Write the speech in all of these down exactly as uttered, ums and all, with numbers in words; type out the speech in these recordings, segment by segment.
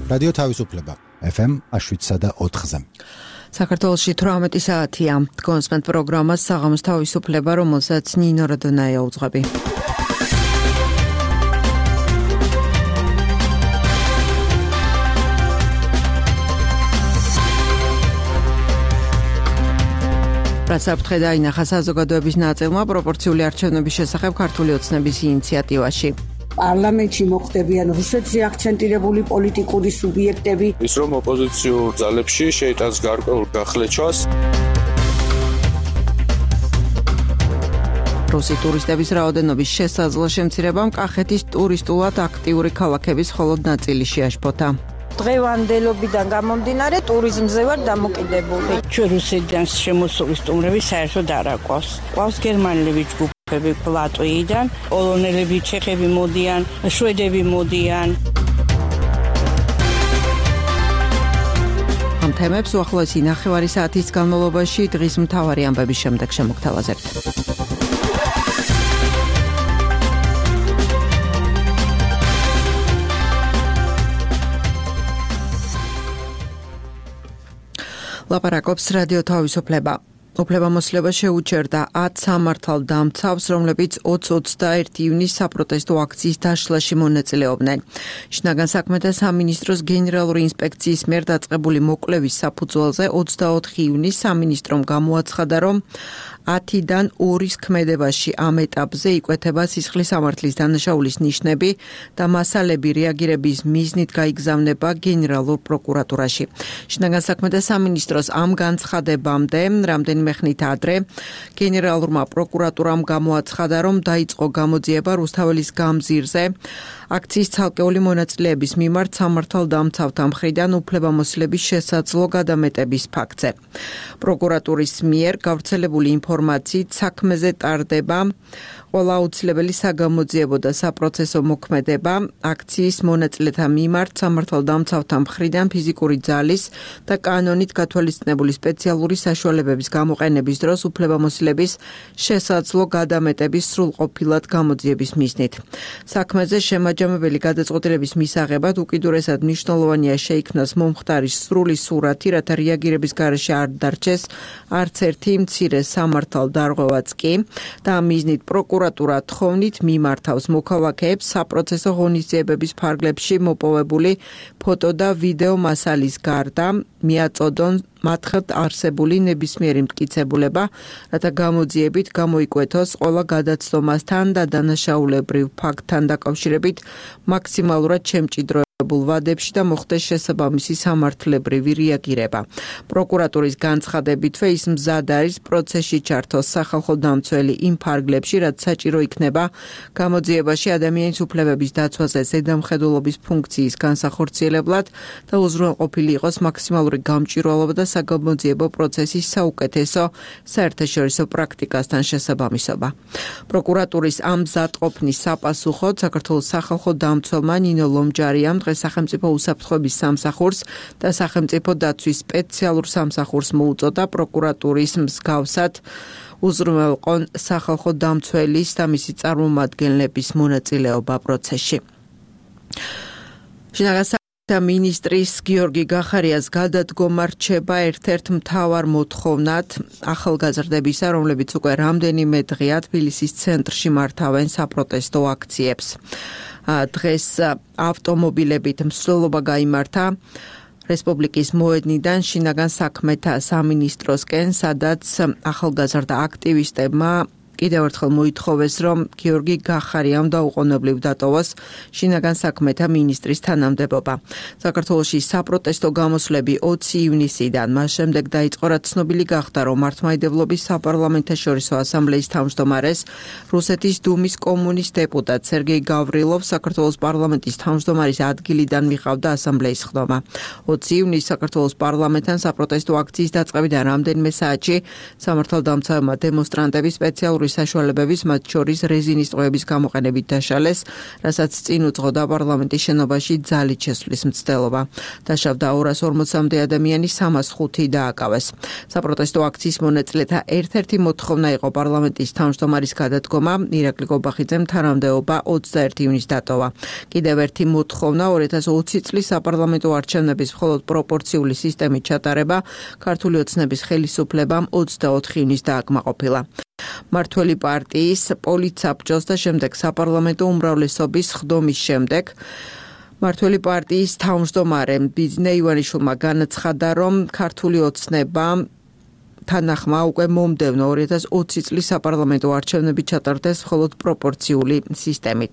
რადიო თავისუფლება ეფ ემ შვიდსა და ოთხზე. საქართველოში თვრამეტი საათია. კონსპენთ პროგრამას საღამოს თავისუფლება, რომელსაც ნინო რადონაია უძღვები. რაც საფრთხე დაინახა საზოგადოების ნაწილმა პროპორციული არჩევნების შესახებ ქართული ოცნების ინიციატივაში. პარლამენტში მოხდებიან რუსეთზე აქცენტირებული პოლიტიკური სუბიექტები. ის რომ ოპოზიციურ ძალებში შეიტანს გარკვეულ გახლეჩვას. რუსი ტურისტების რაოდენობის შესაძლო შემცირებამ კახეთის ტურისტულად აქტიური ქალაქების მხოლოდ ნაწილი შეაშფოთა. დღევანდელობიდან გამომდინარე ტურიზმზე ვარ დამოკიდებული. ჩვენ რუსეთიდან შემოსული სტუმრები საერთოდ არ აყვავს. ყავს გერმანელები ჯგუფები ლატვიიდან, პოლონელები, ჩეხები მოდიან, შვედები მოდიან. ამ თემებს უახლოესი ნახევარი საათის განმავლობაში დღის მთავარი ამბების შემდეგ შემოგთავაზებთ. ლაპარაკობს რადიო თავისუფლება. უფლებამოსილება შეუჩერდა ათ სამართალ დამცავს, რომლებიც ოცი ოცდაერთი ივნის საპროტესტო აქციის დაშლაში მონაწილეობდნენ. შინაგან საქმეთა სამინისტროს გენერალური ინსპექციის მიერ დაწყებული მოკვლევის საფუძველზე ოცდაოთხი ივნის სამინისტრომ გამოაცხადა, რომ ათიდან ორის ქმედებაში ამ ეტაპზე იკვეთება სისხლის სამართლის დანაშაულის ნიშნები და მასალები რეაგირების მიზნით გაიგზავნება გენერალურ პროკურატურაში. შინაგან საქმეთა სამინისტროს ამ განცხადებამდე რამდენიმე ხნით ადრე გენერალურმა პროკურატურამ გამოაცხადა, რომ დაიწყო გამოძიება რუსთაველის გამზირზე აქციის ცალკეული მონაწილეების მიმართ სამართალდამცავთა მხრიდან უფლებამოსილების შესაძლო გადამეტების ფაქტზე. პროკურატურის მიერ გავრცელებული ინფორმაციით საქმეზე ტარდება ყველა აუცილებელი საგამოძიებო და საპროცესო მოქმედება აქციის მონაწილეთა მიმართ სამართალდამცავთა მხრიდან ფიზიკური ძალის და კანონით გათვალისწინებული სპეციალური საშუალებების გამოყენების დროს უფლებამოსილების შესაძლო გადამეტების სრულყოფილად გამოძიების მიზნით. საქმეზე შემაჯამებელი გადაწყვეტილების მისაღებად უკიდურესად მნიშვნელოვანია შეიქმნას მომხდარის სრული სურათი, რათა რეაგირების გარეშე არ დარჩეს არც ერთი მცირე სამართალდარღვევაც კი და ამ მიზნით პროკურატურა თხოვნით მიმართავს მოქალაქეებს საპროცესო ღონისძიებების ფარგლებში მოპოვებული ფოტო და ვიდეო მასალის გარდა მიაწოდონ მათხთ არსებული ნებისმიერი მტკიცებულება, რათა გამოძიებით გამოიკვეთოს ყველა გადაცდომასთან და დანაშაულებრივ ფაქტთან დაკავშირებით მაქსიმალურად შემჭიდროებულ ვადებში და მოხდეს შესაბამისი სამართლებრივი რეაგირება. პროკურატურის განცხადებითვე ის მზად არის პროცესში ჩართოს სახალხო დამცველი იმ ფარგლებში, რაც საჭირო იქნება გამოძიებაში ადამიანის უფლებების დაცვაზე ზედამხედველობის ფუნქციის განსახორციელებლად და უზრუნველყოფილი იყოს მაქსიმალური გამჭვირვალობა და საგამოძიებო პროცესის საუკეთესო საერთაშორისო პრაქტიკასთან შესაბამისობა. პროკურატურის ამ მზადყოფნის საპასუხოდ საქართველოს სახალხო დამცველმა ნინო ლომჯარიამ დღეს სახელმწიფო უსაფრთხოების სამსახურს და სახელმწიფო დაცვის სპეციალურ სამსახურს მოუწოდა პროკურატურის მსგავსად უზრუნველყონ სახალხო დამცველის და მისი წარმომადგენლების მონაწილეობა პროცესში. და მინისტრის გიორგი გახარიას გადადგომა რჩება ერთ-ერთ მთავარ მოთხოვნად ახალგაზრდებისა, რომლებიც უკვე რამდენიმე დღეა თბილისის ცენტრში მართავენ საპროტესტო აქციებს. დღეს ავტომობილებით მსვლელობა გაიმართა რესპუბლიკის მოედნიდან შინაგან საქმეთა სამინისტროსკენ, სადაც ახალგაზრდა აქტივისტებმა კიდევ ერთხელ მოითხოვეს, რომ გიორგი გახარიამ დაუყოვნებლივ დატოვოს შინაგან საქმეთა მინისტრის თანამდებობა. საქართველოში საპროტესტო გამოსვლები ოცი ივნისიდან, მას შემდეგ დაიწყო, რაც ცნობილი გახდა, რომ მართლმადიდებლობის საპარლამენტაშორისო ასამბლეის თავმჯდომარეს რუსეთის დუმის კომუნის დეპუტატ სერგეი გავრილოვს საქართველოს პარლამენტის თავმჯდომარის ადგილიდან მიყავდა ასამბლეის ხდომა. ოცი ივნისს საქართველოს პარლამენტთან საპროტესტო აქციის დაწყებიდან რამდენიმე საათში სამართალდამცავმა დემონსტრანტები სპეციალური ტექნიკური საშუალებების, მათ შორის რეზინის ტყვეების გამოყენებით დაშალეს, რასაც წინ უძღოდა პარლამენტის შენობაში ძალით შესვლის მცდელობა. დაშავდა ორას ორმოცამდე ადამიანი, სამას ხუთი დააკავეს. საპროტესტო აქციის მონაწილეთა ერთ-ერთი მოთხოვნა იყო პარლამენტის თავმჯდომარის გადადგომა, ირაკლი გობახიძემ თანამდებობა ოცდაერთი ივნისს დატოვა. კიდევ ერთი მოთხოვნა ორი ათას ოცი წლის საპარლამენტო არჩევნების მხოლოდ პროპორციული სისტემით ჩატარება, ქართული ოცნების ხელისუფლებამ ოცდაოთხი ივნისს დააკმაყოფილა. მართველი პარტიის პოლიტსაბჭოს და შემდეგ საპარლამენტო უმრავლესობის ხდომის შემდეგ მართველი პარტიის თავმჯდომარემ ბიძინა ივანიშვილმა განაცხადა, რომ ქართული ოცნება თანახმა უკვე მომდევნო ორი ათას ოცი წლის საპარლამენტო არჩევნები ჩატარდეს მხოლოდ პროპორციული სისტემით.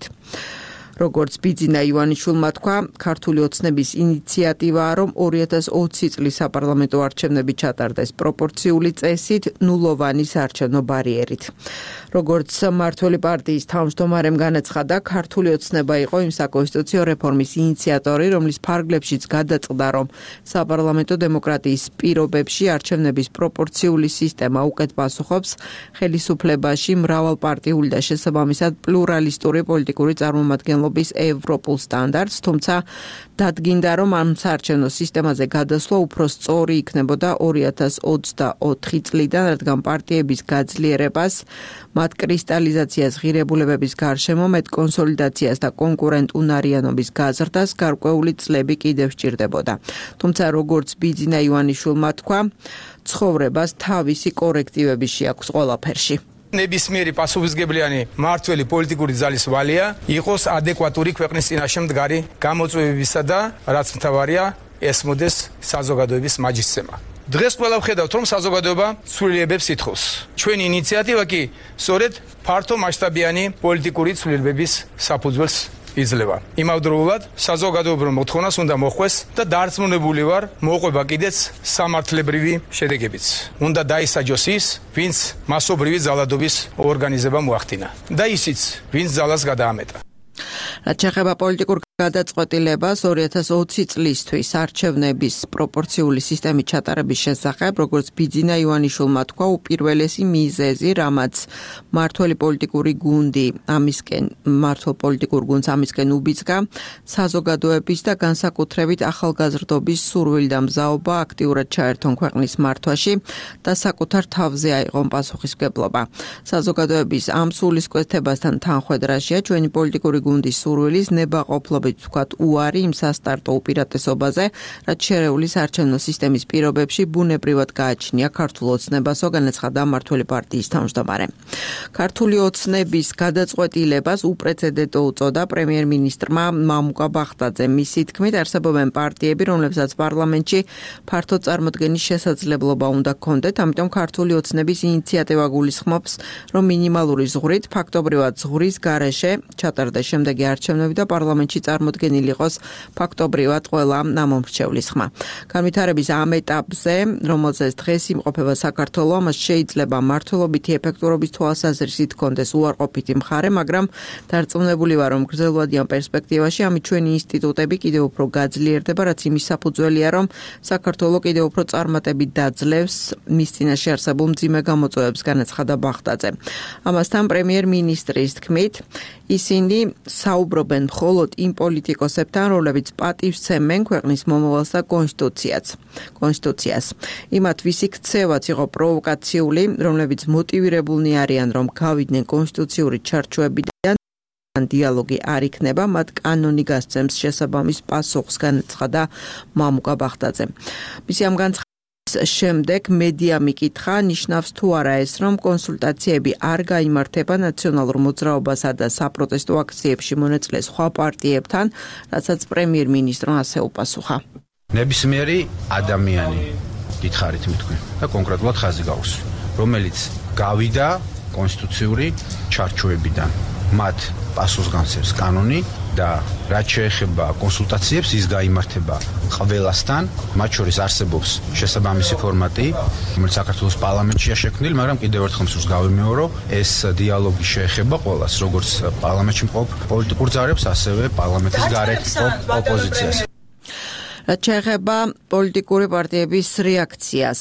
როგორც ბიძინა ივანიშვილმა თქვა, ქართული ოცნების ინიციატივაა, რომ ორი ათას ოცი წლის საპარლამენტო არჩევნები ჩატარდეს პროპორციული წესით, ნულოვანი საარჩევნო ბარიერით. როგორც მართველი პარტიის თავმჯდომარემ განაცხადა, ქართული ოცნება იყო იმ საკონსტიტუციო რეფორმის ინიციატორი, რომლის ფარგლებშიც გადაწყდა, რომ საპარლამენტო დემოკრატიის პირობებში არჩევნების პროპორციული სისტემა უკეთ პასუხობს ხელისუფლებაში მრავალპარტიული და შესაბამისად პლურალისტური პოლიტიკური წარმომადგენლობის ევროპულ სტანდარტს, თუმცა დადგინდა, რომ ამ საარჩევნო სისტემაზე გადასვლა უფრო სწორი იქნებოდა ორი ათას ოცდაოთხი წლიდან, რადგან პარტიების გაძლიერებას, მათ კრისტალიზაციას ღირებულებების გარშემო, მეტ კონსოლიდაციას და კონკურენტუნარიანობის გაზრდას გარკვეული წლები კიდევ სჭირდებოდა. თუმცა როგორც ბიძინა ივანიშვილმა თქვა, ცხოვრებას თავისი კორექტივები შეაქვს ყველაფერში. ნებისმიერი პასუხისმგებლიანი მართველი პოლიტიკური ძალის ვალია იყოს ადეკვატური ქვეყნის წინაშე მდგარი გამოწვევებისა და რაც მთავარია ესმოდეს საზოგადოების მაჯისცემა. დღეს ყველა ვხედავთ, რომ საზოგადოება ცვლილებებს ითხოვს. ჩვენი ინიციატივა კი სწორედ ფართო მასშტაბიანი პოლიტიკური ცვლილებების საფუძველს იძლევა. იმავდროულად საზოგადოებრივ მოთხოვნას უნდა მოხვეს და დარწმუნებული ვარ, მოყვება კიდეც სამართლებრივი შედეგებიც. უნდა დაისაჯოს ის, ვინც მასობრივი ძალადობის ორგანიზება მოახდინა და ისიც, ვინც ძალას გადაამეტა. რაც შეეხება პოლიტიკურ გადაწყვეტილებას ორი ათას ოცი წლისთვის არჩევნების პროპორციული სისტემის ჩატარების შესახებ, როგორც ბიძინა ივანიშვილმა თქვა, უპირველესი მიზეზი, რამაც მართველი პოლიტიკური გუნდი ამისკენ მართულ პოლიტიკურ გუნდს ამისკენ უბიძგა, საზოგადოების და განსაკუთრებით ახალგაზრდობის სურვილი და მზაობა აქტიურად ჩაერთონ ქვეყნის მართვაში და საკუთარ თავზე აიღონ პასუხისმგებლობა. საზოგადოების ამ სულისკვეთებასთან თანხვედრაშია ჩვენი პოლიტიკური გუნდის სურვილის ნებაყოფლობა ვთქვათ უარი იმ სასტარტო უპირატესობაზე, რაც შერეული საარჩევნო სისტემის პირობებში ბუნებრივად გააჩნია ქართულ ოცნებასო, განაცხადა მართველი პარტიის თავმჯდომარე. ქართული ოცნების გადაწყვეტილებას უპრეცედენტო უწოდა პრემიერ-მინისტრმა მამუკა ბახტაძემ. მისი თქმით, არსებობენ პარტიები, რომლებსაც პარლამენტში ფართო წარმოდგენის შესაძლებლობა უნდა ჰქონდეთ, ამიტომ ქართული ოცნების ინიციატივა გულისხმობს, რომ მინიმალური ზღვრით, ფაქტობრივად ზღვრის გარეშე ჩატარდეს შემდეგი არჩევნები და პარლამენტში წარმოდგენილი იყოს ფაქტობრივად ყველა ნამომრჩევლის ხმა. განვითარების ამ ეტაპზე, რომელზეც დღეს იმყოფება საქართველო, ამას შეიძლება მართლობითი ეფექტურობის თვალსაზრისით ჰქონდეს უარყოფითი მხარე, მაგრამ დარწმუნებული ვარ, რომ გრძელვადიან პერსპექტივაში ამით ჩვენი ინსტიტუტები კიდევ უფრო გაძლიერდება, რაც იმის საფუძველია, რომ საქართველო კიდევ უფრო წარმატებით დაძლევს მის წინაშე არსებულ მძიმე გამოწვევებს, განაცხადა ბახტაძე. ამასთან პრემიერ-მინისტრის თქმით, ისინი საუბრობენ მხოლოდ იმ პოლიტიკოსებთან, რომლებიც პატივსცემენ ქვეყნის მომავალს და კონსტიტუციას. კონსტიტუციას. იმათ ვისი ქცევაც იყო პროვოკაციული, რომლებიც მოტივირებულნი არიან, რომ გავიდნენ კონსტიტუციური ჩარჩოებიდან დიალოგი არ იქნება, მათ კანონი გასცემს შესაბამის პასუხს, განაცხადა მამუკა ბახტაძე. მისი ამ განცხადების შემდეგ მედია მიკითხა, ნიშნავს თუ არა ეს, რომ კონსულტაციები არ გაიმართება ნაციონალურ მოძრაობასა და საპროტესტო აქციებში მონაწილე სხვა პარტიებთან, რასაც პრემიერ-მინისტრმა ასე უპასუხა. ნებისმიერი ადამიანი გითხარით მითქვი და კონკრეტულად ხაზი გაქვს, რომელიც გავიდა კონსტიტუციური ჩარჩოებიდან. მათ პასუხს განსევს კანონი და რაც შეეხება კონსულტაციებს, ის გაიმართება ყველასთან, მათ შორის არსებობს შესაბამისი ფორმატი, რომელიც საქართველოს პარლამენტშია შექმნილი, მაგრამ კიდევ ერთხელ მსურს გავიმეორო, ეს დიალოგი შეეხება ყველას, როგორც პარლამენტში მყოფ პოლიტიკურ ძალებს, ასევე პარლამენტის გარეთ ოპოზიციას. რაც შეეხება პოლიტიკური პარტიების რეაქციას,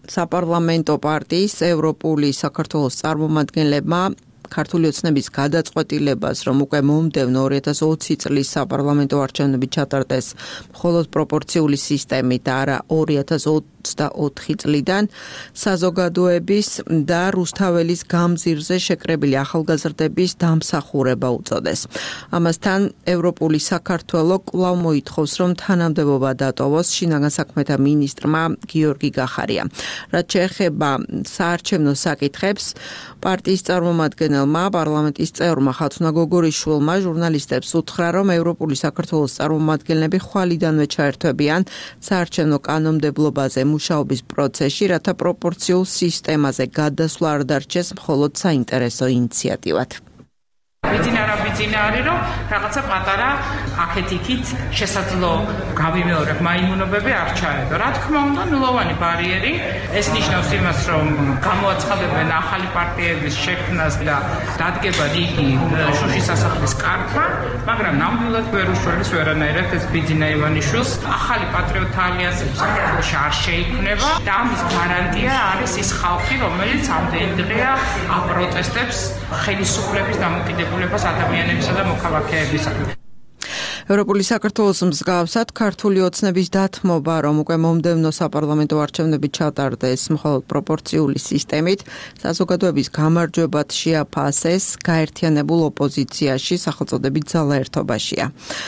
საპარლამენტო პარტიის ევროპული საქართველოს წარმომადგენლებმა ქართული ოცნების გადაწყვეტილებას, რომ უკვე მომდევნო ორი ათას ოცი წლის საპარლამენტო არჩევნები ჩატარდეს მხოლოდ პროპორციული სისტემით და არა ორი ათას ოცდაოთხი წლიდან, საზოგადოების და რუსთაველის გამზირზე შეკრებილი ახალგაზრდების დამსახურება უწოდეს. ამასთან ევროპული საქართველო კვლავ მოითხოვს, რომ თანამდებობა დატოვოს შინაგან საქმეთა მინისტრმა გიორგი გახარიამ. რაც შეეხება საარჩევნო საკითხებს, პარტიის წარმომადგენელ პარლამენტის წევრმა ხათუნა გოგორიშვილმა ჟურნალისტებს უთხრა, რომ ევროპული საქართველოს წარმომადგენლები ხვალიდანვე ჩაერთვებიან საარჩევნო კანონმდებლობაზე მუშაობის პროცესში, რათა პროპორციულ სისტემაზე გადასვლა არ დარჩეს მხოლოდ საინტერესო ინიციატივად. ბიძინა რა ბიძინა არის, რომ რაღაცა პატარა აქეთ-იქით შესაძლო გავიმეორებ მაიმუნობები არ ჩაედო. რა თქმა უნდა, ნულოვანი ბარიერი, ეს ნიშნავს იმას, რომ გამოაცხადებენ ახალი პარტიების შექმნას და დადგება რიგი შუშის სასახლის კარტა, მაგრამ ნამდვილად ვერ უშველის ვერანაირად ეს ბიძინა ივანიშვილს ახალი პატრიოტთა ალიანსი საქართველოში არ შეიქმნება და ამის გარანტია არის ის ხალხი, რომელიც ამდენი დღეა აპროტესტებს ხელისუფლების დამოკიდებულებას ადამიანებისა და მოქალაქეებისაგან. ევროპული საქართველოს მსგავსად ქართული ოცნების დათმობა, რომ უკვე მომდევნო საპარლამენტო არჩევნები ჩატარდეს მხოლოდ პროპორციული სისტემით, საზოგადოების გამარჯვებად შეაფასეს გაერთიანებულ ოპოზიციაში სახელწოდებით ძალა ერთობაშია.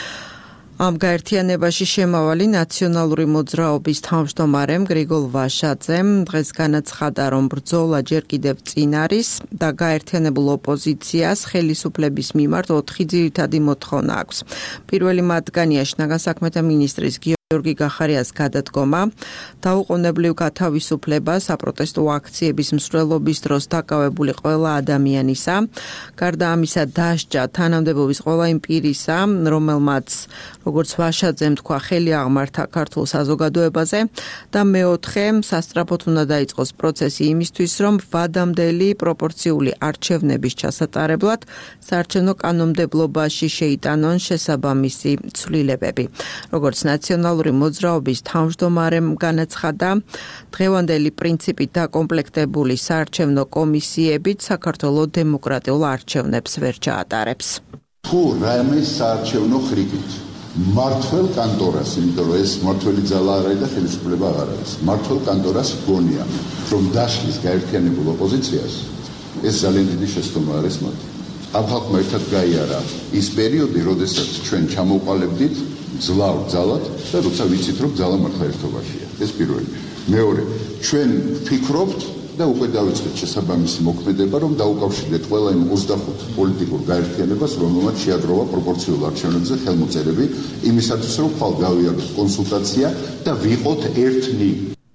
ამ გაერთიანებაში შემავალი ნაციონალური მოძრაობის თავმჯდომარემ გრიგოლ ვაშაძემ დღეს განაცხადა, რომ ბრძოლა ჯერ კიდევ წინ არის და გაერთიანებულ ოპოზიციას ხელისუფლების მიმართ ოთხი ძირითადი მოთხოვნა აქვს. პირველი მათგანია შინაგან საქმეთა მინისტრის გიორგი გახარიას გადადგომა, დაუყოვნებლივ გათავისუფლება საპროტესტო აქციების მსვლელობის დროს დაკავებული ყველა ადამიანისა, გარდა ამისა დასჯა თანამდებობის ყველა იმ პირისა, რომელმაც როგორც ვაშაძემ თქვა, ხელი აღმართა ქართულ საზოგადოებაზე და მეოთხე, სასწრაფოდ უნდა დაიწყოს პროცესი იმისთვის, რომ ვადამდელი პროპორციული არჩევნების ჩასატარებლად საარჩევნო კანონმდებლობაში შეიტანონ შესაბამისი ცვლილებები. როგორც ნაციონალური მოძრაობის თავმჯდომარემ განაცხადა, დღევანდელი პრინციპით დაკომპლექტებული საარჩევნო კომისიებით საქართველოს დემოკრატიულ არჩევნებს ვერ ჩაატარებს. თუ რაიმე საარჩევნო ხრიგით მართლ კანტორას, იმიტომ რომ ეს მართველი ძალა არ არის და ხელისუფლება აღარ არის. მართლ კანტორას გონია, რომ დაშლის გაერთიანებულ ოპოზიციას, ეს ძალიან დიდი შეცდომა არის მათ. ამ ხალხმა ერთად გაიარა ის პერიოდი, როდესაც ჩვენ ჩამოყალიბდით ძლავ ძალად და როცა ვიცით, რომ ძალა მართლა ერთობაშია. ეს პირველი. მეორე, ჩვენ ვფიქრობთ და უკვე დავიწყეთ შესაბამისი მოქმედება, რომ დაუკავშირდეთ ყველა იმ ოცდახუთ პოლიტიკურ გაერთიანებას, რომელმაც შეაგროვა პროპორციულ არჩევნებზე ხელმოწერები, იმისათვის, რომ ხვალ გავიაროთ კონსულტაცია და ვიყოთ ერთნი.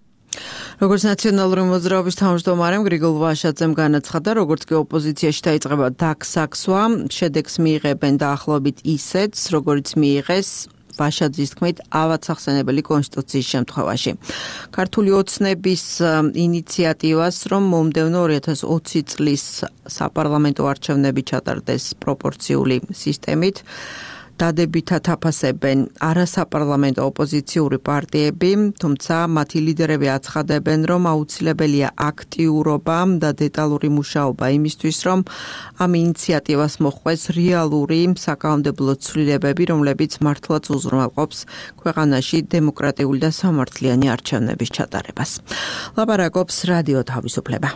როგორც ნაციონალური მოძრაობის თავმჯდომარემ გრიგოლ ვაშაძემ განაცხადა, როგორც კი ოპოზიციაში დაიწყება დაგსაქსვა, შედეგს მიიღებენ დაახლოებით ისეც, როგორც მიიღეს ვაშაძის თქმით, ავადსახსენებელი კონსტიტუციის შემთხვევაში. ქართული ოცნების ინიციატივას, რომ მომდევნო ორი ათას ოცი წლის საპარლამენტო არჩევნები ჩატარდეს პროპორციული სისტემით, დადებითად აფასებენ არასაპარლამენტო ოპოზიციური პარტიები, თუმცა მათი ლიდერები აცხადებენ, რომ აუცილებელია აქტიურობა და დეტალური მუშაობა იმისთვის, რომ ამ ინიციატივას მოჰყვეს რეალური საკანონმდებლო ცვლილებები, რომლებიც მართლაც უზრუნველყოფს ქვეყანაში დემოკრატიული და სამართლიანი არჩევნების ჩატარებას. ლაპარაკობს რადიო თავისუფლება.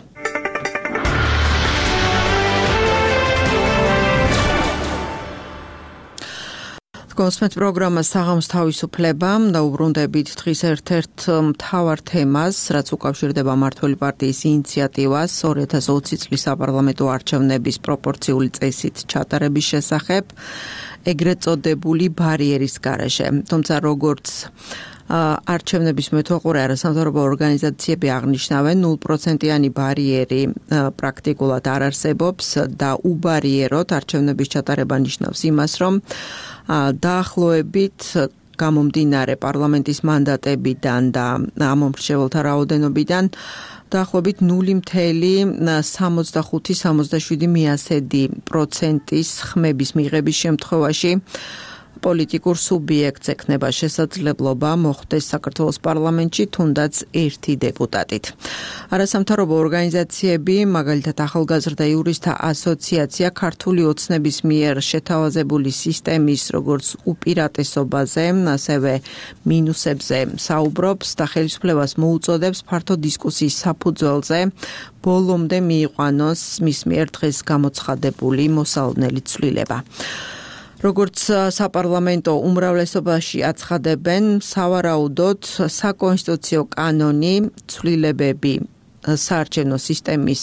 კონსმეთ პროგრამა საღამოს თავისუფლება და უბრუნდებით დღის ერთ-ერთ მთავარ თემას, რაც უკავშირდება მმართველი პარტიის ინიციატივას ორი ათას ოცი წლის საპარლამენტო არჩევნების პროპორციული წესით ჩატარების შესახებ, ეგრეთ წოდებული ბარიერის გარეშე. თუმცა როგორც არჩევნების მეთვალყურე არასამთავრობო ორგანიზაციები აღნიშნავენ, ნულ პროცენტიანი ბარიერი პრაქტიკულად არ არსებობს და უბარიეროთ არჩევნების ჩატარება ნიშნავს იმას, რომ დაახლოებით გამომდინარე პარლამენტის მანდატებიდან და ამომრჩეველთა რაოდენობიდან დაახლოებით ნული virgulă სამოცდახუთი სამოცდაშვიდი მიასედი პროცენტის ხმების მიღების შემთხვევაში პოლიტიკურ სუბიექტს ექნება შესაძლებლობა მოხვდეს საქართველოს პარლამენტში თუნდაც ერთი დეპუტატით. არასამთავრობო ორგანიზაციები, მაგალითად ახალგაზრდა იურისტთა ასოციაცია ქართული ოცნების მიერ შეთავაზებული სისტემის როგორც უპირატესობაზე, ასევე მინუსებზე საუბრობს და ხელისუფლებას მოუწოდებს ფართო დისკუსიის საფუძველზე ბოლომდე მიიყვანოს მის მიერ დღეს გამოცხადებული მოსალოდნელი ცვლილება. როგორც საპარლამენტო უმრავლესობაში აცხადებენ, სავარაუდოდ საკონსტიტუციო კანონი ცვლილებები საარჩევნო სისტემის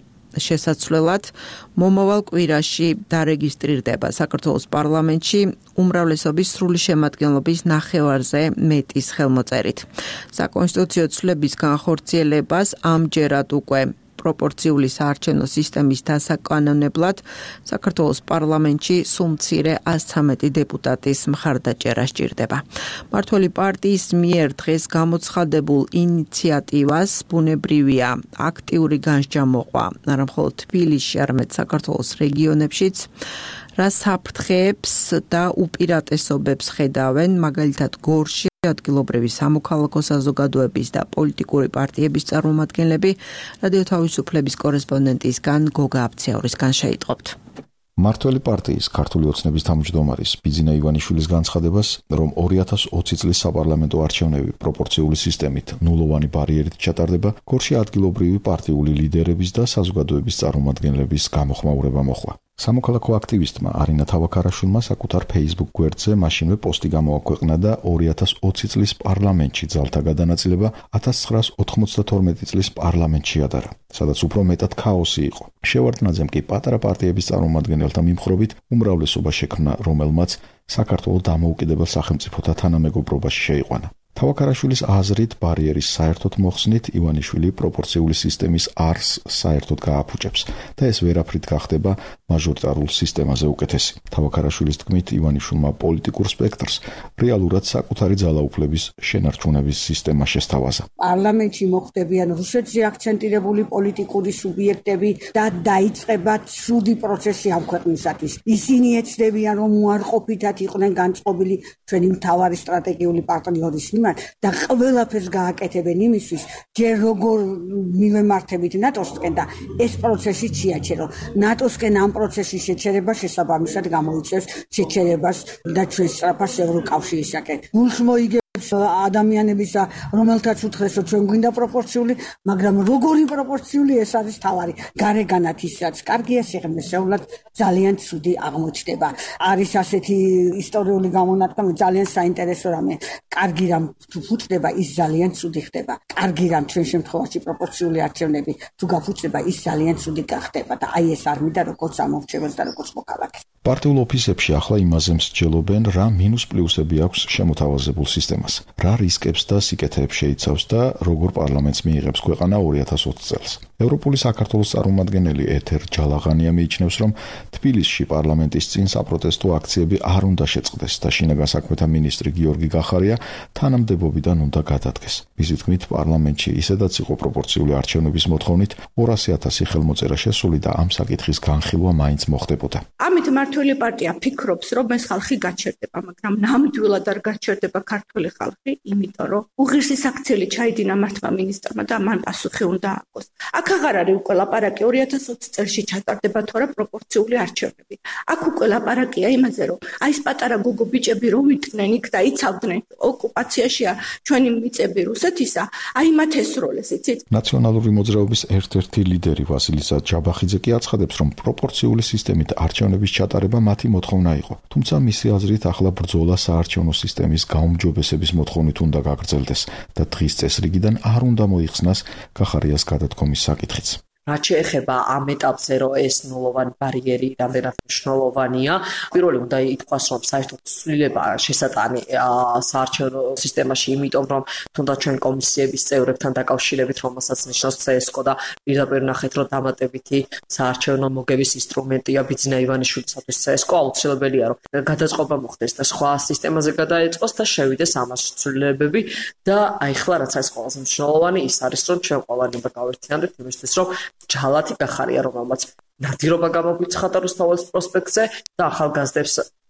შესაცვლელად მომავალ კვირაში დარეგისტრირდება საქართველოს პარლამენტში უმრავლესობის სრული შემადგენლობის ნახევარზე მეტის ხელმოწერით. საკონსტიტუციო ცვლილების განხორციელებას ამჯერად უკვე პროპორციული საარჩევნო სისტემის დასაკანონებლად საქართველოს პარლამენტში სულ მცირე ას ცხრამეტი დეპუტატის მხარდაჭერა სჭირდება. მმართველი პარტიის მიერ დღეს გამოცხადებულ ინიციატივას ბუნებრივია აქტიური განსჯა მოყვა არა მხოლოდ თბილისში, არამედ საქართველოს რეგიონებშიც, რა საფრთხეებს და უპირატესობებს ხედავენ, მაგალითად გორში ადგილობრივი სამოქალაქო საზოგადოების და პოლიტიკური პარტიების წარმომადგენლები. რადიო თავისუფლების კორესპონდენტისგან გოგა აბციაურისგან შეიტყობთ. მმართველი პარტიის ქართული ოცნების თავმჯდომარის ბიძინა ივანიშვილის განცხადებას, რომ ორი ათას ოცი წლის საპარლამენტო არჩევნები პროპორციული სისტემით ნულოვანი ბარიერით ჩატარდება, გორში ადგილობრივი პარტიული ლიდერების და საზოგადოების წარმომადგენლების გამოხმაურება მოხდა. სამოქალაქო აქტივისტმა არინა თავაქარაშვილმა საკუთარ Facebook გვერდზე მაშინვე პოსტი გამოაქვეყნა და ორი ათას ოცი წლის პარლამენტში ძალთა გადანაწილება ათას ცხრაას ოთხმოცდათორმეტი წლის პარლამენტში ადარა, სადაც უფრო მეტად ქაოსი იყო. შევარდნაძემ კი პატარა პარტიების წარმომადგენელთა მიმხრობით უმრავლესობა შექმნა, რომელმაც საქართველოს დამოუკიდებელ სახელმწიფოთა თანამეგობრობაში შეიყვანა. თავაქარაშვილის აზრით, ბარიერის საერთოდ მოხსნით ივანიშვილი პროპორციული სისტემის არსს საერთოდ გააფუჭებს და ეს ვერაფრით გახდება მაჟორიტარულ სისტემაზე უკეთესი. თავაქარაშვილის თქმით, ივანიშვილმა პოლიტიკურ სპექტრს რეალურად საკუთარი ძალაუფლების შენარჩუნების სისტემა შესთავაზა. პარლამენტში მოხდებიან რუსეთზე აქცენტირებული პოლიტიკური სუბიექტები და დაიწყება ცუდი პროცესი ამ ქვეყნისათვის. ისინი ეცდებიან, რომ უარყოფითად იყვნენ განწყობილი ჩვენი მთავარი სტრატეგიული პარტნიორის მიმართ და ყველაფერს გააკეთებენ იმისთვის, ჯერ როგორ მივემართებით ნატოსკენ და ეს პროცესი შეაჩერო. ნატოსკენ ამ პროცესის შეჩერება შესაბამისად გამოიწვევს შეჩერებას და ჩვენს სწრაფას ევროკავშირისაკენ. გულს მოიგებს ადამიანებისა, რომელთაც უთხრეს, რომ ჩვენ გვინდა პროპორციული, მაგრამ როგორი პროპორციული ეს არის თავარი. გარეგანად ისაც კარგია, სიღრმისეულად ძალიან ცუდი აღმოჩნდება. არის ასეთი ისტორიული გამონათქვამი, ძალიან საინტერესო რამე. კარგი რამ თუ ფუჭდება, ის ძალიან ცუდი ხდება. კარგი რამ ჩვენ შემთხვევაში პროპორციული არჩევნები თუ გაფუჭდება, ის ძალიან ცუდი გახდება და აი ეს არ მინდა როგორც ამორჩევას და როგორც მოქალაქე. პარტიულ ოფისებში ახლა იმაზე მსჯელობენ, რა მინუს პლუსები აქვს შემოთავაზებულ სისტემას, რა რისკებს და სიკეთეებს შეიცავს და როგორ პარლამენტს მიიღებს ქვეყანა ორი ათას ოცი წელს. ევროპული საქართველოს წარმომადგენელი ეთერ ჯალაღანია მიიჩნევს, რომ თბილისში პარლამენტის წინ საპროტესტო აქციები არ უნდა შეწყდეს და შინაგან საქმეთა მინისტრი გიორგი გახარია თანამდებობიდან უნდა გადადგეს. მისი თქმით, პარლამენტში ისედაც იყო პროპორციული არჩევნების მოთხოვნით ორასი ათასი ხელმოწერა შესული და ამ საკითხის განხილვა მაინც მოხდებოდა. ამით მმართველი პარტია ფიქრობს, რომ ეს ხალხი გაჩერდება, მაგრამ ნამდვილად არ გაჩერდება ქართული ხალხი, იმიტომ რომ უღირსი საქციელი ჩაიდინა მართვა მინისტრმა და მან პასუხი უნდა აყოს. აქ აღარ არის უკვე ლაპარაკი ორი ათას ოცი წელში ჩატარდება თუ არა პროპორციული არჩევნები. აქ უკვე ლაპარაკია იმაზე, რომ აი ეს პატარა გოგო ბიჭები რო ვიტნენ იქ და იცავდნენ ოკუპაციაშია ჩვენი მიწები რუსეთისა, აი მათ ესროლეს, იცით? ნაციონალური მოძრაობის ერთ-ერთი ლიდერი ვასილისა ჯაბახიძე კი აცხადებს, რომ პროპორციული სისტემით არჩევნების ჩატარება მათი მოთხოვნა იყო. თუმცა მისი აზრით ახლა ბრძოლა საარჩევნო სისტემის გაუმჯობესების მოთხოვნით უნდა გაგრძელდეს და დღის წესრიგიდან არ უნდა მოიხსნას გახარიას გადადგომის საკითხიც. რაც შეეხება ამ ეტაპზე, რომ ეს ნულოვანი ბარიერი რამდენად მნიშვნელოვანია, პირველი უნდა ითქვას, რომ საერთოდ ცვლილება შესატანი საარჩევნო სისტემაში, იმიტომ რომ თუნდაც ჩვენ კომისიების წევრებთან დაკავშირებით, რომელსაც ნიშნავს ცესკო და პირდაპირ ნახეთ, რომ დამატებითი საარჩევნო მოგების ინსტრუმენტია ბიძინა ივანიშვილისათვის ცესკო, აუცილებელია, რომ გადაწყობა მოხდეს და სხვა სისტემაზე გადაეწყოს და შევიდეს ამას ცვლილებები და აი ხლა რაც არის ყველაზე მნიშვნელოვანი, ის არის, რომ ჩვენ ყველანი უნდა გავერთიანდეთ იმისთვის, რომ ჯალათი გახარია, რომელმაც ნადირობა გამოგვიცხადა რუსთაველის პროსპექტზე და ახალგაზრდებს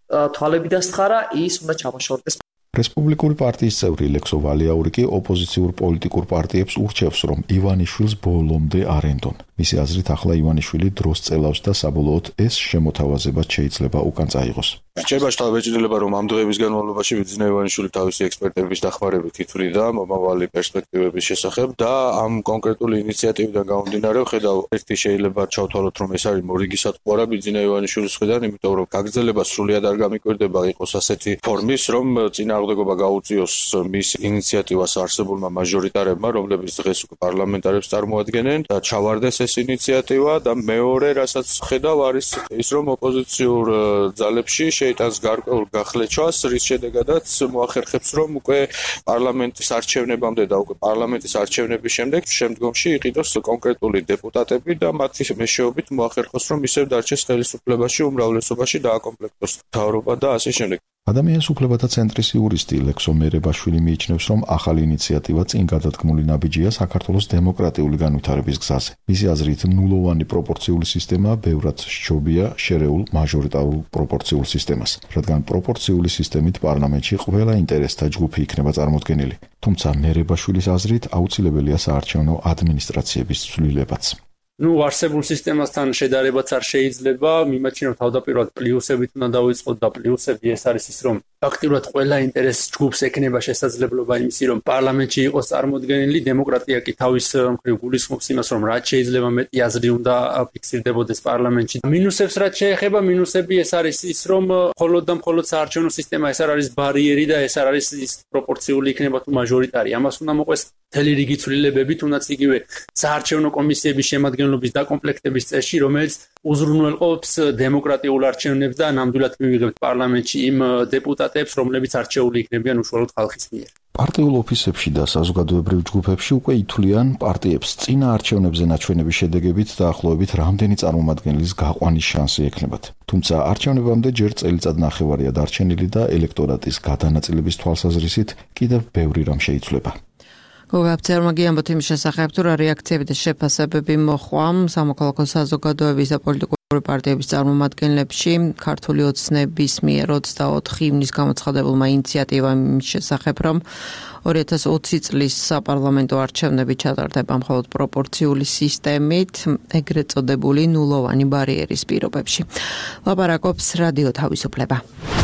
თვალები დასთხარა, ის უნდა ჩამოშორდეს. რესპუბლიკური პარტიის წევრი ლექსო ვალიაური კი ოპოზიციურ პოლიტიკურ პარტიებს ურჩევს, რომ ივანიშვილს ბოლომდე არ ენდონ. მისი აზრით, ახლა ივანიშვილი დროს წელავს და საბოლოოდ ეს შემოთავაზებაც შეიძლება უკან წაიღოს. რჩება შთაბეჭდილება, რომ ამ დღეების განმავლობაში ბიძინა ივანიშვილი თავისი ექსპერტების დახმარებით ითვლიდა მომავალი პერსპექტივების შესახებ და ამ კონკრეტული ინიციატივიდან გამომდინარე, ხედავ ერთი შეიძლება ჩავთვალოთ, რომ ეს არის მორიგი სათხოვარა ბიძინა ივანიშვილის მხრიდან, იმიტომ რომ გაგრძელება სრულიად არ გამიკვირდება იყოს ასეთი ფორმის, რომ წინააღმდეგობა გაუწიოს მის ინიციატივას არსებულმა მაჟორიტარებმა, რომლებიც დღეს უკვე პარლამენტარებს წარმოადგენენ და ჩავარდეს ეს ინიციატივა და მეორე, რასაც ხედავ, არის ის, რომ ოპოზიციურ ძალებში შეიტანს გარკვეულ გახლეჩვას, რის შედეგადაც მოახერხებს, რომ უკვე პარლამენტის არჩევნებამდე და უკვე პარლამენტის არჩევნების შემდეგ შემდგომში იყიდოს კონკრეტული დეპუტატები და მათი მეშვეობით მოახერხოს, რომ ისევ დარჩეს ხელისუფლებაში, უმრავლესობაში დააკომპლექტოს მთავრობა და ასე შემდეგ. ადამიანის უფლებათა ცენტრის იურისტი ლექსო მერებაშვილი მიიჩნევს, რომ ახალი ინიციატივა წინ გადადგმული ნაბიჯია საქართველოს დემოკრატიული განვითარების გზაზე. მისი აზრით, ნულოვანი პროპორციული სისტემა ბევრად სჯობია შერეულ მაჟორიტარულ პროპორციულ სისტემას, რადგან პროპორციული სისტემით პარლამენტში ყველა ინტერესთა ჯგუფი იქნება წარმოდგენილი. თუმცა მერებაშვილის აზრით, აუცილებელია საარჩევნო ადმინისტრაციების ცვლილებაც. ნუ არსებულ სისტემასთან შედარებაც არ შეიძლება, მიმაჩნევ თავდაპირველად პლუსებით უნდა დავიწყოთ და პლუსები ეს არის ის, რომ ფაქტიურად ყველა ინტერეს ჯგუფს ექნება შესაძლებლობა იმისი, რომ პარლამენტში იყოს წარმოდგენილი, დემოკრატია კი თავის მხრივ გულისხმობს იმას, რომ რაც შეიძლება მეტი აზრი უნდა ფიქსირდებოდეს პარლამენტში. მინუსებს რაც შეეხება, მინუსები ეს არის ის, რომ მხოლოდ და მხოლოდ საარჩევნო სისტემა ეს არ არის ბარიერი და ეს არ არის ის პროპორციული იქნება თუ მაჟორიტარი. ამას უნდა მოყვეს მთელი რიგი ცვლილებები, თუნდაც იგივე საარჩევნო კომისიების შემადგენლობის დაკომპლექტების წესში, რომელიც უზრუნველყოფს დემოკრატიულ არჩევნებს და ნამდვილად მივიღებთ პარლამენტში იმ დეპუტატებს, რომლებიც არჩეული იქნებიან უშუალოდ ხალხის მიერ. პარტიულ ოფისებში და საზოგადოებრივ ჯგუფებში უკვე ითვლიან პარტიებს წინა არჩევნებზე ნაჩვენების შედეგებით დაახლოებით რამდენი წარმომადგენლის გაყვანის შანსი ექნებათ. თუმცა არჩევნებამდე ჯერ წელიწად ნახევარია დარჩენილი და ელექტორატის გადანაწილების თვალსაზრისით კიდევ ბევრი რამ შეიცვლება. გოგაბცერმა გიამბოთ იმის შესახებ, თუ რა რეაქციები და შეფასებები მოხვა სამოქალაქო საზოგადოების და პოლიტიკური პარტიების წარმომადგენლებში ქართული ოცნების მიერ ოცდაოთხი ივნის გამოცხადებულმა ინიციატივამ იმის შესახებ, რომ ორი ათას ოცი წლის საპარლამენტო არჩევნები ჩატარდება მხოლოდ პროპორციული სისტემით, ეგრეთ წოდებული ნულოვანი ბარიერის პირობებში. ლაპარაკობს რადიო თავისუფლება.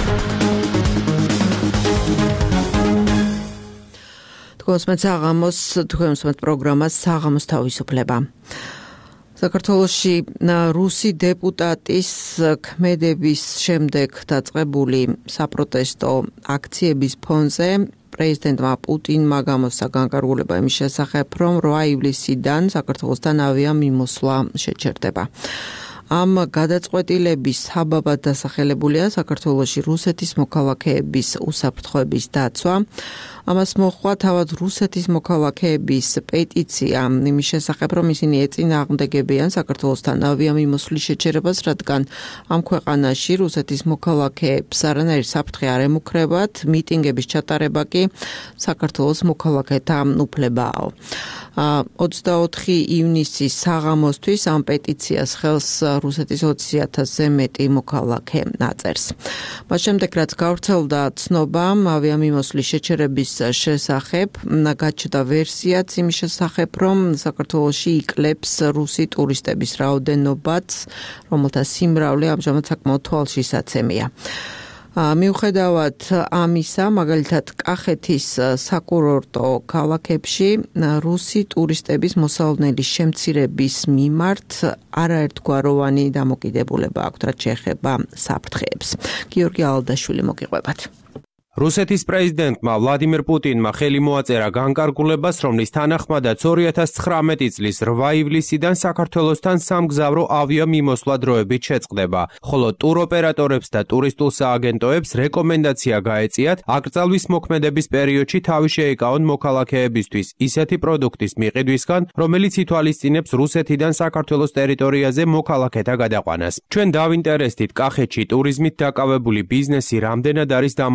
თქვენს საღამოს თქვენს პროგრამას საღამოს თავისუფლება. საქართველოში რუსი დეპუტატის ქმედების შემდეგ დაწყებული საპროტესტო აქციების ფონზე პრეზიდენტმა პუტინმა გამოსცა განკარგულება იმის შესახებ, რომ რვა ივლისიდან საქართველოსთან ავიამიმოსვლა შეჩერდება. ამ გადაწყვეტილების საბაბად დასახელებულია საქართველოში რუსეთის მოქალაქეების უსაფრთხოების დაცვა. ამას მოჰყვა თავად რუსეთის მოქალაქეების პეტიცია იმის შესახებ, რომ ისინი ეწინააღმდეგებიან საქართველოსთან ავიამიმოსვლის შეჩერებას, რადგან ამ ქვეყანაში რუსეთის მოქალაქეებს არანაირი საფრთხე არ ემუქრებათ, მიტინგების ჩატარება კი საქართველოს მოქალაქეთა უფლებაა. ოცდაოთხი ივნისის საღამოსთვის ამ პეტიციას ხელს რუსეთის ოცი ათასზე მეტი მოქალაქე აწერს. მას შემდეგ, რაც გავრცელდა ცნობა ავიამიმოსვლის შეჩერების შესახებ, გაჩნდა ვერსიაც იმის შესახებ, რომ საქართველოში იკლებს რუსი ტურისტების რაოდენობაც, რომელთა სიმრავლე ამჟამად საკმაოდ თვალშისაცემია. მიუხედავად ამისა, მაგალითად კახეთის საკურორტო ქალაქებში რუსი ტურისტების მოსალოდნელი შემცირების მიმართ არაერთგვაროვანი დამოკიდებულება აქვთ, რაც შეეხება საფრთხეებს. გიორგი ალდაშვილი მოგიყვებათ. რუსეთის პრეზიდენტმა ვლადიმერ პუტინმა ხელი მოაწერა განკარგულებას, რომლის თანახმადაც ორი ათას ცხრამეტი წლის რვა ივლისიდან საქართველოსთან სამგზავრო ავიამიმოსვლა დროებით შეწყდება, ხოლო ტუროპერატორებს და ტურისტულ სააგენტოებს რეკომენდაცია გაეწიათ აკრძალვის მოქმედების პერიოდში თავი შეეკავონ მოქალაქეებისთვის ისეთი პროდუქტის მიყიდვისგან, რომელიც ითვალისწინებს რუსეთიდან საქართველოს ტერიტორიაზე მოქალაქეთა გადაყვანას. ჩვენ დავინტერესდით კახეთში ტურიზმით დაკავებული ბიზნესი რამდენად არის დამოკიდებული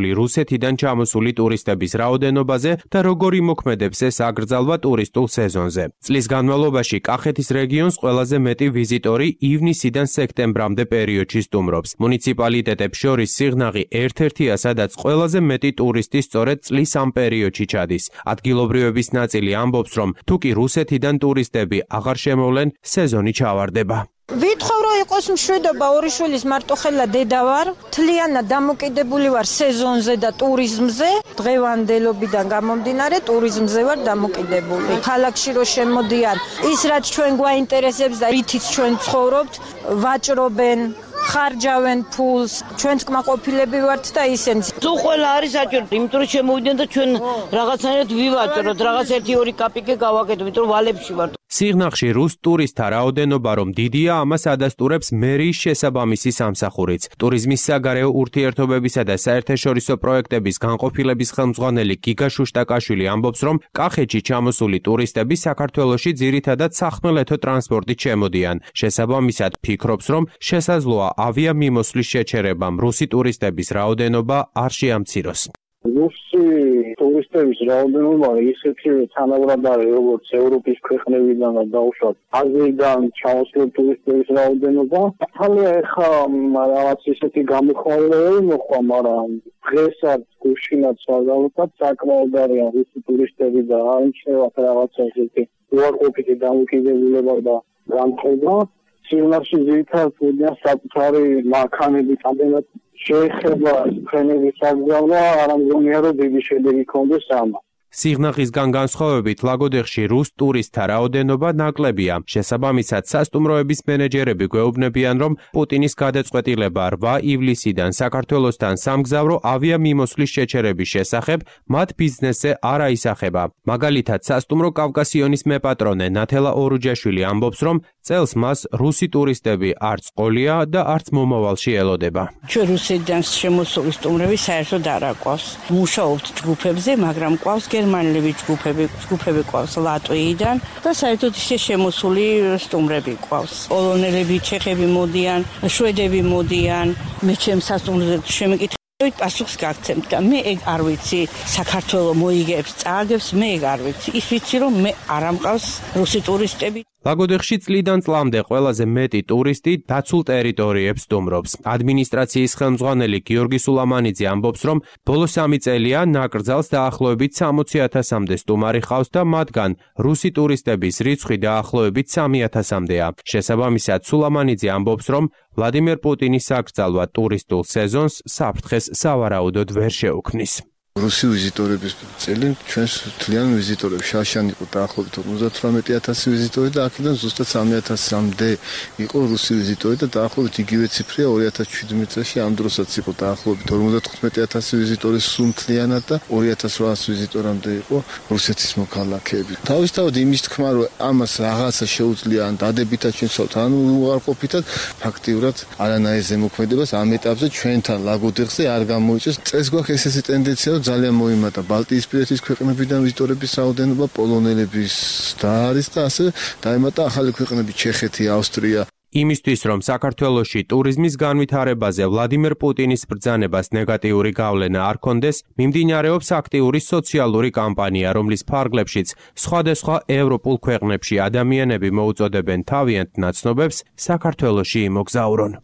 განკარგული რუსეთიდან ჩამოსული ტურისტების რაოდენობაზე და როგორ იმოქმედებს ეს აკრძალვა ტურისტულ სეზონზე. წლის განმავლობაში კახეთის რეგიონს ყველაზე მეტი ვიზიტორი ივნისიდან სექტემბრამდე პერიოდში სტუმრობს. მუნიციპალიტეტებს შორის სიღნაღი ერთ-ერთია, სადაც ყველაზე მეტი ტურისტი სწორედ წლის ამ პერიოდში ჩადის. ადგილობრივების ნაწილი ამბობს, რომ თუ კი რუსეთიდან ტურისტები აღარ შემოვლენ, სეზონი ჩავარდება. ვითხოვ რომ იყოს მშვიდობა, ორი შვილის მარტოხელა დედა ვარ, თლიანად დამოკიდებული ვარ სეზონზე და ტურიზმზე, დღევანდელობიდან გამომდინარე ტურიზმზე ვარ დამოკიდებული. ქალაქში რო შემოდიან, ის რაც ჩვენ გვაინტერესებს და რითიც ჩვენ ცხოვრობთ, ვაჭრობენ, ხარჯავენ ფულს, ჩვენც კმაყოფილები ვართ და ისინიც. თუ ყველა არის საჭირო, იმიტომ რომ შემოვიდნენ და ჩვენ რაღაცნაირად ვივაჭროთ, რაღაც ერთი ორი კაპიკე გავაკეთოთ, იმიტომ რომ ვალებში ვართ. სიღნაღში რუს ტურისტთა რაოდენობა რომ დიდია, ამას ადასტურებს მერიის შესაბამისი სამსახურიც. ტურიზმის საგარეო ურთიერთობებისა და საერთაშორისო პროექტების განყოფილების ხელმძღვანელი გიგა შუშტაკაშვილი ამბობს, რომ კახეთში ჩამოსული ტურისტები საქართველოში ძირითადად სახმელეთო ტრანსპორტით შემოდიან. შესაბამისად ფიქრობს, რომ შესაძლოა ავიამიმოსვლის შეჩერებამ რუსი ტურისტების რაოდენობა არ შეამციროს. რუსი ტურისტების რაოდენობა ისეთი თანაბრად არის, როგორც ევროპის ქვეყნებიდან და დაუშვათ აზიიდან ჩამოსული ტურისტების რაოდენობა. ახლა ეხა რაღაც ისეთი გამოხმაურებები მოხდა, მაგრამ დღესაც გუშინაც ვაგალობთ საკმაოდ არიან რუსი ტურისტები და აიმჩნევათ რაღაცა ისეთი უარყოფითი დამოკიდებულება და განწყობა. სიღნაღში ძირითადად მოდიან საკუთარი მანქანებით ამდენად შეეხება ფრენების აღგზავნა, არ ამგონია რომ დიდი შედეგი ჰქონდეს ამას. სიღნაღისგან განსხვავებით ლაგოდეხში რუს ტურისტთა რაოდენობა ნაკლებია. შესაბამისად, სასტუმროების მენეჯერები გვეუბნებიან, რომ პუტინის გადაწყვეტილება რვა ივლისიდან საქართველოსთან სამგზავრო ავიამიმოსვლის შეჩერების შესახებ მათ ბიზნესზე არ აისახება. მაგალითად, სასტუმრო კავკასიონის მეპატრონე ნათელა ორუჯაშვილი ამბობს, რომ წელს მას რუსი ტურისტები არც ყოლია და არც მომავალში ელოდება. ჩვენ რუსეთიდან შემოსული სტუმრები საერთოდ არ აყვავს. მუშაობთ ჯგუფებზე, მაგრამ ყავს გერმანელები ჯგუფები, ჯგუფები ყავს ლატვიიდან და საერთოდ ისე შემოსული სტუმრები ყავს. პოლონელები, ჩეხები მოდიან, შვედები მოდიან. მე ჩემს სასტუმროზე შემეკითხებით, პასუხს გაგცემთ და მე ეგ არ ვიცი, საქართველოს მოიგებს, წააგებს, მე ეგ არ ვიცი. ის ვიცი, რომ მე არ ამყავს რუსი ტურისტები. ლაგოდეხში წლიდან წლამდე ყველაზე მეტი ტურისტი დაცულ ტერიტორიებს სტუმრობს. ადმინისტრაციის ხელმძღვანელი გიორგი სულამანიძე ამბობს, რომ ბოლო სამი წელია ნაკრძალს დაახლოებით სამოცი ათასამდე სტუმარი ხავს და მათგან რუსი ტურისტების რიცხვი დაახლოებით სამი ათასამდეა. შესაბამისად, სულამანიძე ამბობს, რომ ვლადიმერ პუტინის აკრძალვა ტურისტულ სეზონს საფრთხეს სავარაუდოდ ვერ შეუქმნის. რუსი ვიზიტორების წელი ჩვენს თლიან ვიზიტორებს შაშან იყო დაახლოებით ორმოცდათვრამეტი ათასი ვიზიტორი და აქედან ზუსტად სამი ათასამდე იყო რუსი ვიზიტორი და დაახლოებით იგივე ციფრია ორი ათას შვიდმეტ წელს ამ დროსაც იყო დაახლოებით ორმოცდათხუთმეტი ათასი ვიზიტორი სულ მთლიანად და ორი ათას რვაას ვიზიტორამდე იყო რუსეთის მოქალაქეები. თავისთავად იმის თქმა, რომ ამას რაღაცა შეუძლია ან დადებითად ჩვენსავთ ან უარყოფითად ფაქტიურად არანაირ ზემოქმედებას ამ ეტაპზე ჩვენთან ლაგოდეხზე არ გამოიწვევს. წელს გვაქვს ესეთი ტენდენცია, ძალიან მოიმატა ბალტიისპირეთის ქვეყნებიდან ვიზიტორების რაოდენობა, პოლონელების და არის და ასე დაემატა ახალი ქვეყნები ჩეხეთი, ავსტრია. იმისთვის, რომ საქართველოში ტურიზმის განვითარებაზე ვლადიმერ პუტინის ბრძანებას ნეგატიური გავლენა არ ჰქონდეს, მიმდინარეობს აქტიური სოციალური კამპანია, რომლის ფარგლებშიც სხვადასხვა ევროპულ ქვეყნებში ადამიანები მოუწოდებენ თავიანთ ნაცნობებს საქართველოში იმოგზაურონ.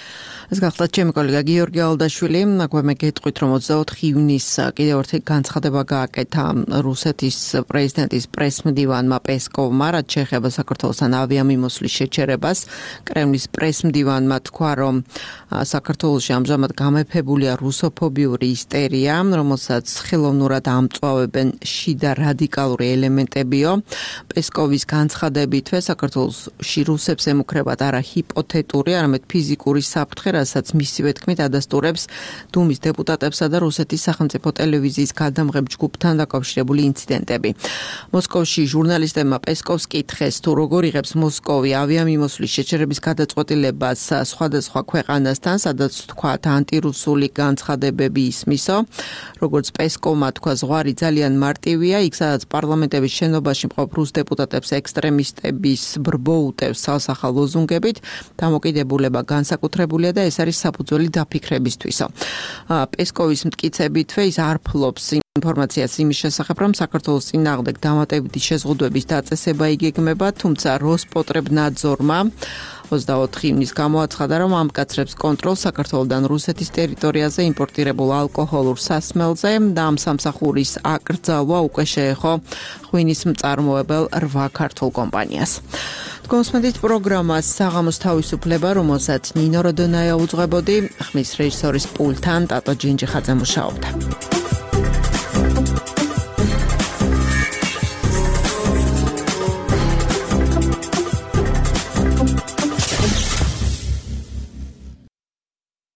ეს გახლავთ ჩემი კოლეგა გიორგი ალდაშვილი, აქვე მე გეტყვით, რომ ოცდაოთხი ივნისს კიდევ ერთი განცხადება გააკეთა რუსეთის პრეზიდენტის პრესმდივანმა პესკოვმა, რაც შეეხება საქართველოსთან ავიამიმოსვლის შეჩერებას. კრემლის პრესმდივანმა თქვა, რომ საქართველოში ამჟამად გამეფებულია რუსოფობიური ისტერია, რომელსაც ხელოვნურად ამწვავებენ შიდა რადიკალური ელემენტებიო. პესკოვის განცხადებითვე საქართველოში რუსებს ემუქრებათ არა ჰიპოთეტური, არამედ ფიზიკური საფრთხე, რასაც მისივე თქმით ადასტურებს დუმის დეპუტატებსა და რუსეთის სახელმწიფო ტელევიზიის გადამღებ ჯგუფთან დაკავშირებული ინციდენტები. მოსკოვში ჟურნალისტებმა პესკოვს კითხეს, თუ როგორ იღებს მოსკოვი ავიამიმოსვლის შეჩერების გადაწყვეტილებას სხვადასხვა ქვეყანასთან, სადაც თქვათ ანტირუსული განცხადებები ისმისო. როგორც პესკოვმა თქვა, ზღვარი ძალიან მარტივია, იქ სადაც პარლამენტების შენობაში მყოფ რუს დეპუტატებს ექსტრემისტების ბრბო უტევს ცალსახა ლოზუნგებით, დამოკიდებულება განსაკუთრებულია და ეს არის საფუძველი დაფიქრებისთვისო. პესკოვის მტკიცებითვე ის არ ფლობს ინფორმაციას იმის შესახებ, რომ საქართველოს წინააღმდეგ დამატებითი შეზღუდვების დაწესება იგეგმება, თუმცა როსპოტრებნაძორმა ოცდაოთხი ივნის გამოაცხადა, რომ ამკაცრებს კონტროლს საქართველოდან რუსეთის ტერიტორიაზე იმპორტირებულ ალკოჰოლურ სასმელზე და ამ სამსახურის აკრძალვა უკვე შეეხო ღვინის მწარმოებელ რვა ქართულ კომპანიას. კონსმენტით პროგრამას საღამოს თავისუფლება, რომელსაც ნინო როდონაია უძღვებოდი, ხმის რეჟისორის პულტთან ტატო ჯინჯიხაძე მუშაობდა.